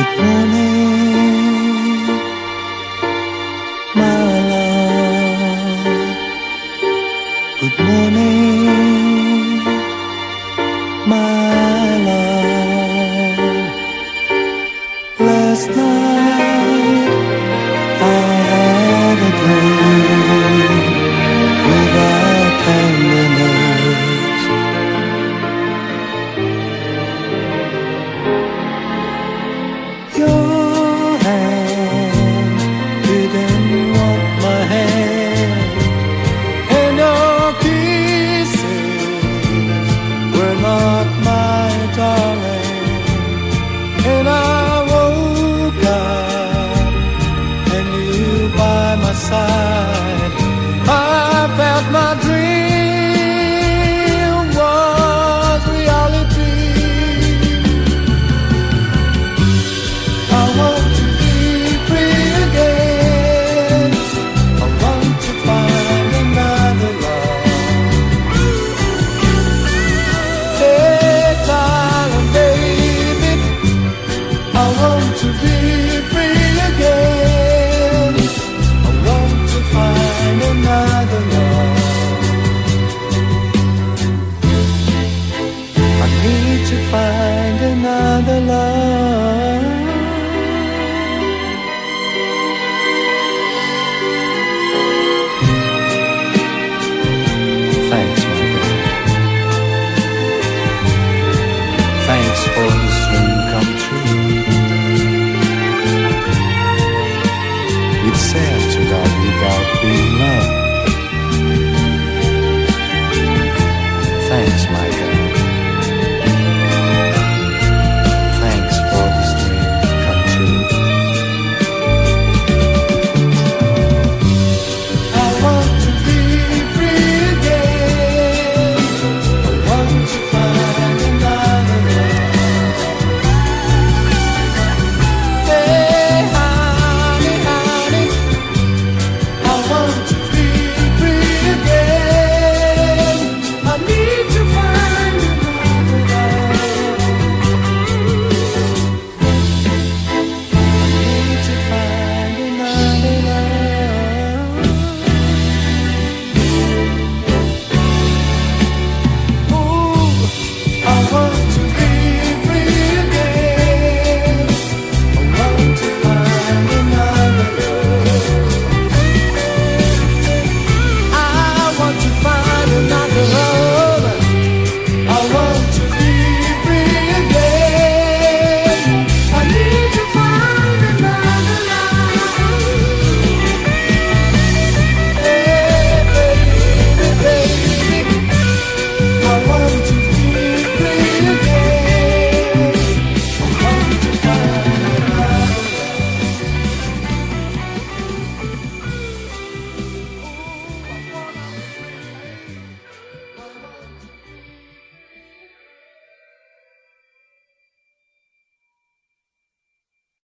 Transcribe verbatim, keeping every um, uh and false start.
Good morning, my love. Good morning, my love. Last night I had a dream without tenderness. Your hand didn't want my hand, and your kisses were not my darling. And I woke up and you by my side. I felt my dream was reality. I want to be free again. I want to find another love. Hey, darling, baby, I want to be free again. I want to find another love. I need to find another love. Thanks, my girl. Thanks for this dream come true. It's sad to die.